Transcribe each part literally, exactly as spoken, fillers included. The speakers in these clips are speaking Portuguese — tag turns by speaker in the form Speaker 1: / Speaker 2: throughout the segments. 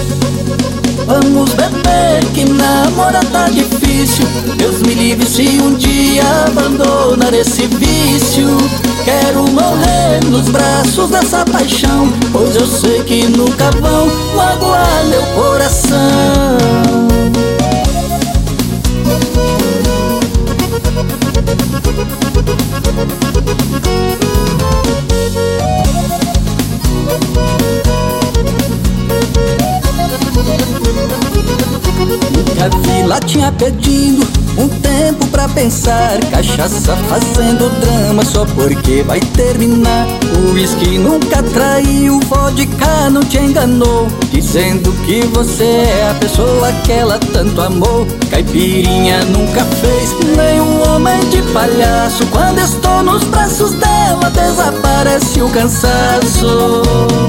Speaker 1: Vamos beber que namorar tá difícil. Deus me livre se um dia abandonar esse vício. Quero morrer nos braços dessa paixão, pois eu sei que nunca vão magoar meu coração. Nunca vi latinha pedindo um tempo pra pensar, cachaça fazendo drama só porque vai terminar. O uísque nunca traiu, vodka não te enganou, dizendo que você é a pessoa que ela tanto amou. Caipirinha nunca fez nenhum homem de palhaço. Quando estou nos braços dela desaparece o cansaço.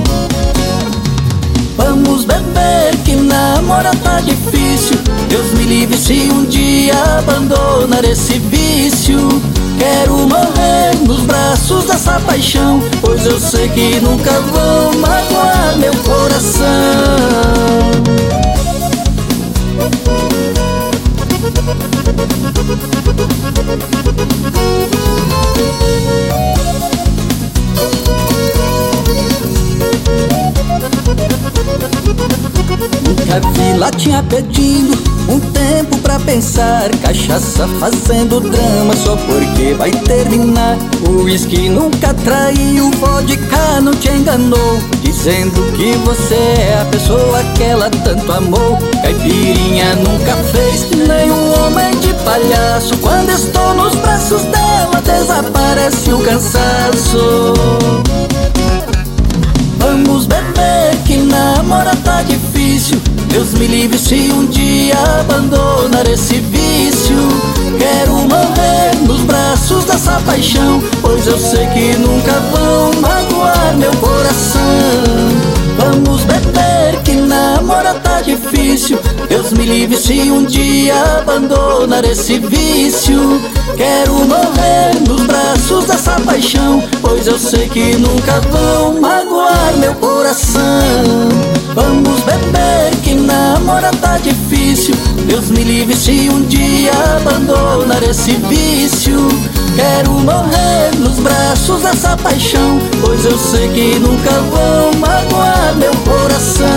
Speaker 1: Vamos beber que namorar tá difícil. Deus me livre se um dia abandonar esse vício. Quero morrer nos braços dessa paixão, pois eu sei que nunca vão magoar meu coração. Nunca vi latinha pedindo um tempo pra pensar, cachaça fazendo drama só porque vai terminar. O uísque nunca traiu, vodka não te enganou, dizendo que você é a pessoa que ela tanto amou. Caipirinha nunca fez nenhum homem de palhaço. Quando estou nos braços dela desaparece o cansaço. Vamos beber que namorar tá difícil. Deus me livre se um dia abandonar esse vício. Quero morrer nos braços dessa paixão, pois eu sei que nunca vão magoar meu coração. Vamos beber que namorar tá difícil. Deus me livre se um dia abandonar esse vício. Quero morrer nos braços dessa paixão, pois eu sei que nunca vão magoar meu coração. Vamos beber que namorar tá difícil. Deus me livre se um dia abandonar esse vício. Quero morrer nos braços dessa paixão, pois eu sei que nunca vão magoar meu coração.